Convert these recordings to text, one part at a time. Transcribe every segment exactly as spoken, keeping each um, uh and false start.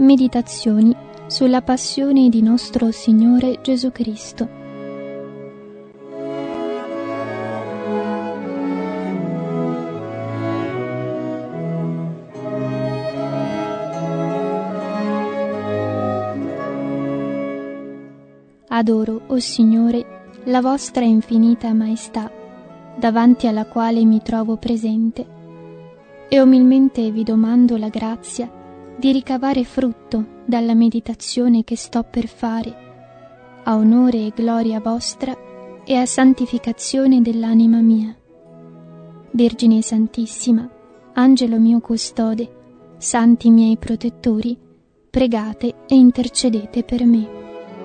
Meditazioni sulla passione di nostro Signore Gesù Cristo. Adoro, o Signore, la vostra infinita maestà, davanti alla quale mi trovo presente, e umilmente vi domando la grazia di ricavare frutto dalla meditazione che sto per fare, a onore e gloria vostra e a santificazione dell'anima mia. Vergine Santissima, Angelo mio custode, santi miei protettori, pregate e intercedete per me.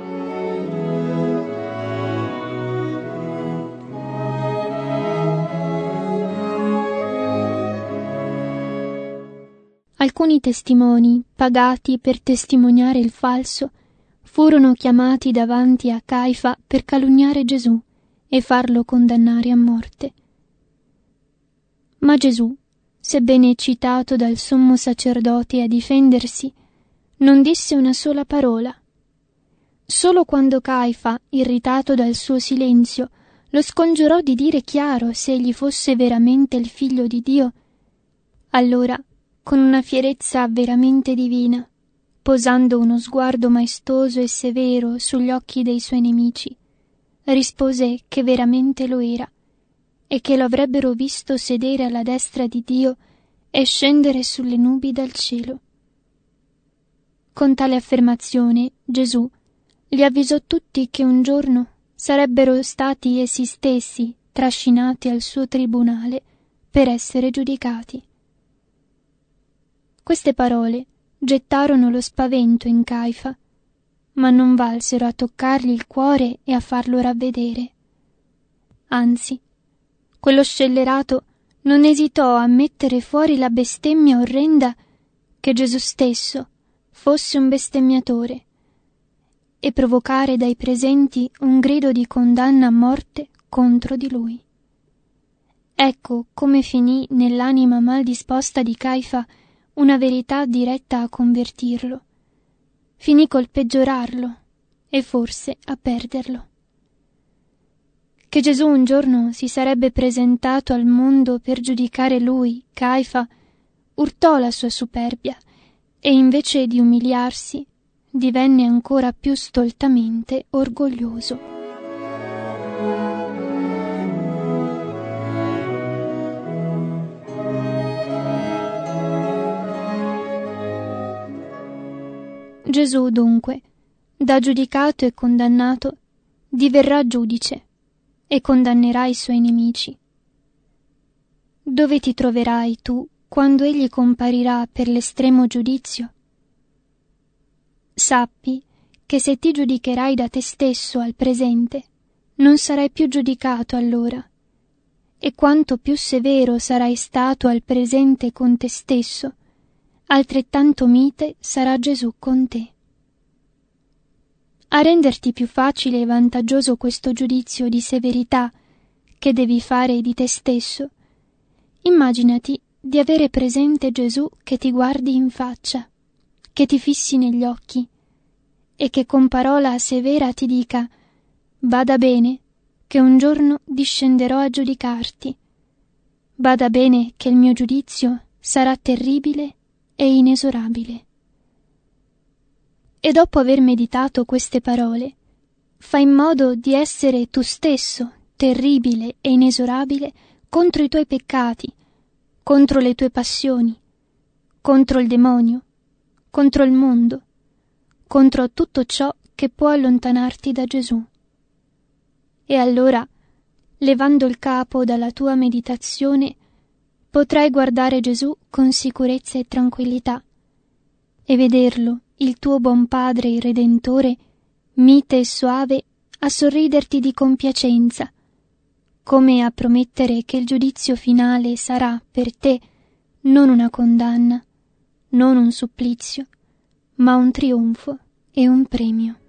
Alcuni testimoni, pagati per testimoniare il falso, furono chiamati davanti a Caifa per calunniare Gesù e farlo condannare a morte. Ma Gesù, sebbene citato dal sommo sacerdote a difendersi, non disse una sola parola. Solo quando Caifa, irritato dal suo silenzio, lo scongiurò di dire chiaro se egli fosse veramente il figlio di Dio, allora, con una fierezza veramente divina, posando uno sguardo maestoso e severo sugli occhi dei suoi nemici, rispose che veramente lo era e che lo avrebbero visto sedere alla destra di Dio e scendere sulle nubi dal cielo. Con tale affermazione Gesù li avvisò tutti che un giorno sarebbero stati essi stessi trascinati al suo tribunale per essere giudicati. Queste parole gettarono lo spavento in Caifa, ma non valsero a toccargli il cuore e a farlo ravvedere. Anzi, quello scellerato non esitò a mettere fuori la bestemmia orrenda che Gesù stesso fosse un bestemmiatore e provocare dai presenti un grido di condanna a morte contro di lui. Ecco come finì nell'anima mal disposta di Caifa una verità diretta a convertirlo. Finì col peggiorarlo e forse a perderlo. Che Gesù un giorno si sarebbe presentato al mondo per giudicare lui, Caifa, urtò la sua superbia e invece di umiliarsi divenne ancora più stoltamente orgoglioso. Gesù, dunque, da giudicato e condannato, diverrà giudice e condannerà i suoi nemici. Dove ti troverai tu quando egli comparirà per l'estremo giudizio? Sappi che se ti giudicherai da te stesso al presente, non sarai più giudicato allora, e quanto più severo sarai stato al presente con te stesso, altrettanto mite sarà Gesù con te. A renderti più facile e vantaggioso questo giudizio di severità che devi fare di te stesso, immaginati di avere presente Gesù che ti guardi in faccia, che ti fissi negli occhi e che con parola severa ti dica: «Bada bene che un giorno discenderò a giudicarti. Bada bene che il mio giudizio sarà terribile e inesorabile». E dopo aver meditato queste parole, fai in modo di essere tu stesso terribile e inesorabile contro i tuoi peccati, contro le tue passioni, contro il demonio, contro il mondo, contro tutto ciò che può allontanarti da Gesù. E allora, levando il capo dalla tua meditazione, potrai guardare Gesù con sicurezza e tranquillità e vederlo, il tuo buon Padre il Redentore, mite e soave, a sorriderti di compiacenza, come a promettere che il giudizio finale sarà per te non una condanna, non un supplizio, ma un trionfo e un premio.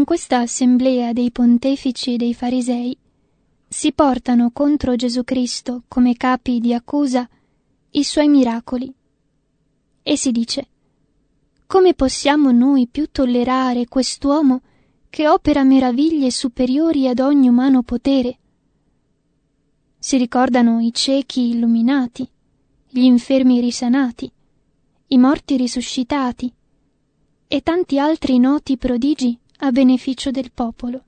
questa assemblea dei pontefici e dei farisei si portano contro Gesù Cristo come capi di accusa i suoi miracoli e si dice: come possiamo noi più tollerare quest'uomo che opera meraviglie superiori ad ogni umano potere? Si ricordano i ciechi illuminati, gli infermi risanati, i morti risuscitati e tanti altri noti prodigi a beneficio del popolo.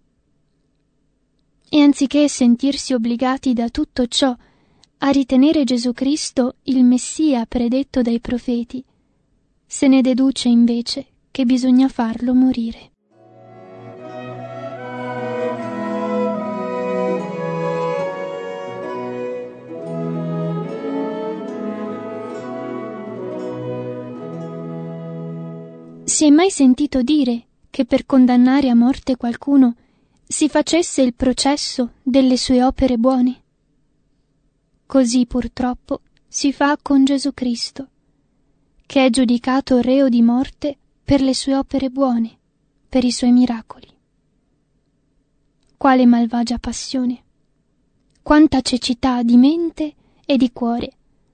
E anziché sentirsi obbligati da tutto ciò a ritenere Gesù Cristo il Messia predetto dai profeti, se ne deduce invece che bisogna farlo morire. Si è mai sentito dire che per condannare a morte qualcuno si facesse il processo delle sue opere buone? Così purtroppo si fa con Gesù Cristo, che è giudicato reo di morte per le sue opere buone, per i suoi miracoli. Quale malvagia passione! Quanta cecità di mente e di cuore!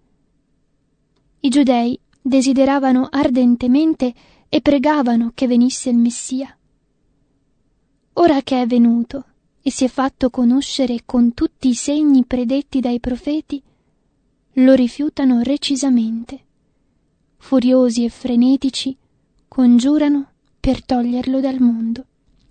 I giudei desideravano ardentemente e pregavano che venisse il Messia. Ora che è venuto e si è fatto conoscere con tutti i segni predetti dai profeti, lo rifiutano recisamente. Furiosi e frenetici, congiurano per toglierlo dal mondo.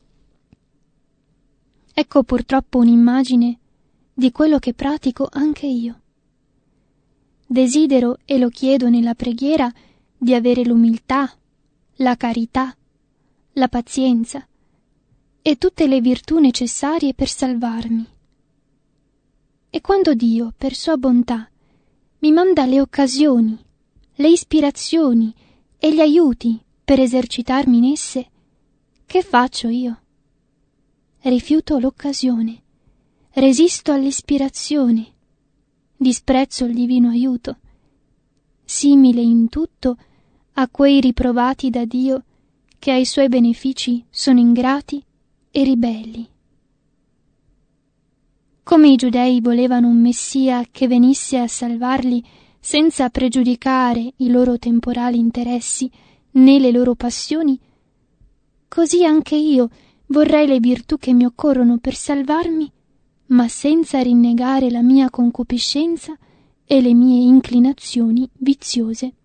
Ecco purtroppo un'immagine di quello che pratico anche io. Desidero e lo chiedo nella preghiera di avere l'umiltà, la carità, la pazienza e tutte le virtù necessarie per salvarmi. E quando Dio, per sua bontà, mi manda le occasioni, le ispirazioni e gli aiuti per esercitarmi in esse, che faccio io? Rifiuto l'occasione, resisto all'ispirazione, disprezzo il divino aiuto, simile in tutto a quei riprovati da Dio che ai suoi benefici sono ingrati e ribelli. Come i giudei volevano un Messia che venisse a salvarli senza pregiudicare i loro temporali interessi né le loro passioni, così anche io vorrei le virtù che mi occorrono per salvarmi, ma senza rinnegare la mia concupiscenza e le mie inclinazioni viziose.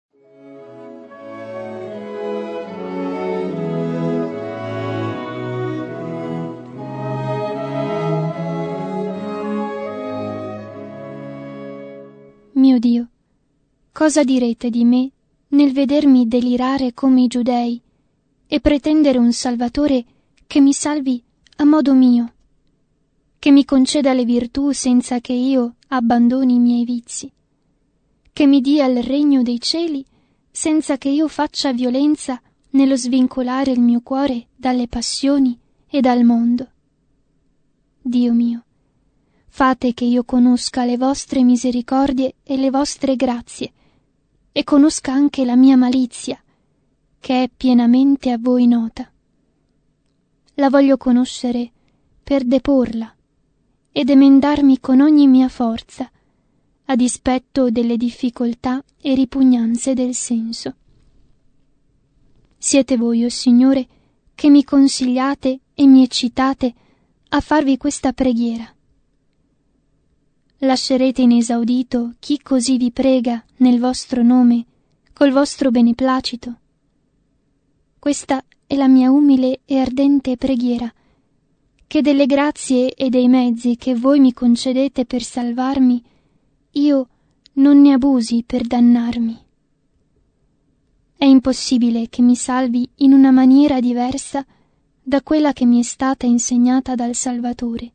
Mio Dio, cosa direte di me nel vedermi delirare come i giudei e pretendere un Salvatore che mi salvi a modo mio, che mi conceda le virtù senza che io abbandoni i miei vizi, che mi dia il regno dei cieli senza che io faccia violenza nello svincolare il mio cuore dalle passioni e dal mondo? Dio mio, fate che io conosca le vostre misericordie e le vostre grazie, e conosca anche la mia malizia, che è pienamente a voi nota. La voglio conoscere per deporla ed emendarmi con ogni mia forza, a dispetto delle difficoltà e ripugnanze del senso. Siete voi, o Signore, che mi consigliate e mi eccitate a farvi questa preghiera. Lascerete inesaudito chi così vi prega nel vostro nome, col vostro beneplacito? Questa è la mia umile e ardente preghiera, che delle grazie e dei mezzi che voi mi concedete per salvarmi, io non ne abusi per dannarmi. È impossibile che mi salvi in una maniera diversa da quella che mi è stata insegnata dal Salvatore.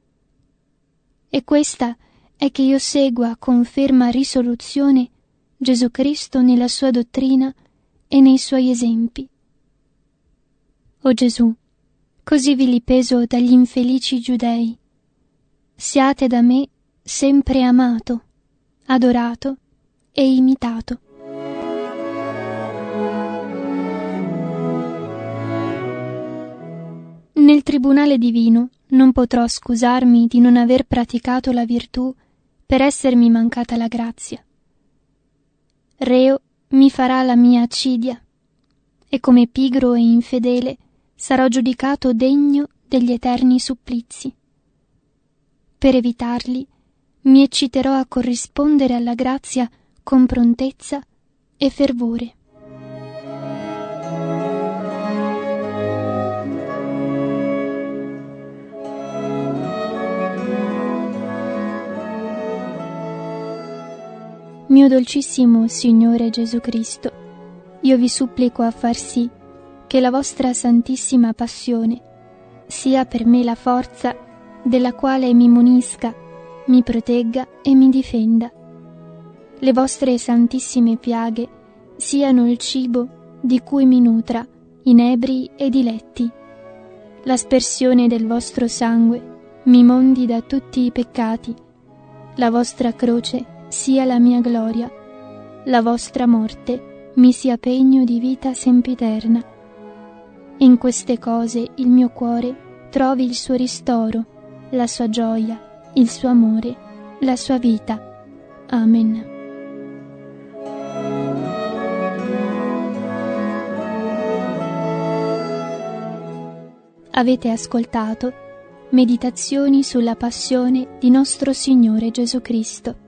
E questa è che io segua con ferma risoluzione Gesù Cristo nella sua dottrina e nei suoi esempi. O Gesù, così vilipeso dagli infelici giudei, siate da me sempre amato, adorato e imitato. Nel tribunale divino non potrò scusarmi di non aver praticato la virtù per essermi mancata la grazia. Reo mi farà la mia accidia, e come pigro e infedele sarò giudicato degno degli eterni supplizi. Per evitarli mi ecciterò a corrispondere alla grazia con prontezza e fervore. Mio dolcissimo Signore Gesù Cristo, io vi supplico a far sì che la vostra santissima passione sia per me la forza della quale mi munisca, mi protegga e mi difenda. Le vostre santissime piaghe siano il cibo di cui mi nutra, inebri e diletti. L'aspersione del vostro sangue mi mondi da tutti i peccati. La vostra croce sia la mia gloria, la vostra morte mi sia pegno di vita sempiterna. In queste cose il mio cuore trovi il suo ristoro, la sua gioia, il suo amore, la sua vita. Amen. Avete ascoltato Meditazioni sulla passione di nostro Signore Gesù Cristo.